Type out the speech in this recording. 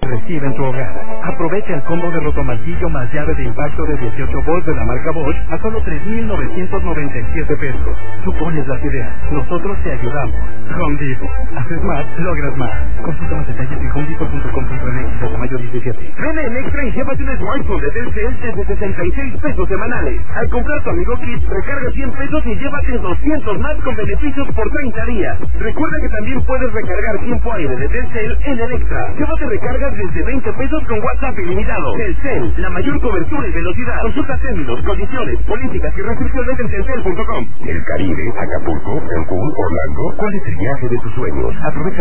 recibe en tu hogar. Aprovecha el combo de rotomartillo más llave de impacto de 18 volts de la marca Bosch a solo 3,997 pesos. Tú pones las ideas, nosotros te ayudamos. Home Depot. Haces más, logras más. Consulta más detalles en homedepot.com.mx hasta mayo 17. Ven en Extra y llévate un smartphone de Telcel desde 66 pesos semanales. Al comprar tu Amigo Kit, recarga 100 pesos y llévate 200 más con beneficios por 30 días. Recuerda que también puedes recargar tiempo aire de Telcel en el Extra. Llévate recargas desde 20 pesos con WhatsApp ilimitado. Telcel, la mayor cobertura y velocidad. Consulta términos, condiciones, políticas y restricciones en telcel.com. El Caribe, Acapulco, Cancún, Orlando. ¿Cuál es el viaje de tus sueños? Aprovecha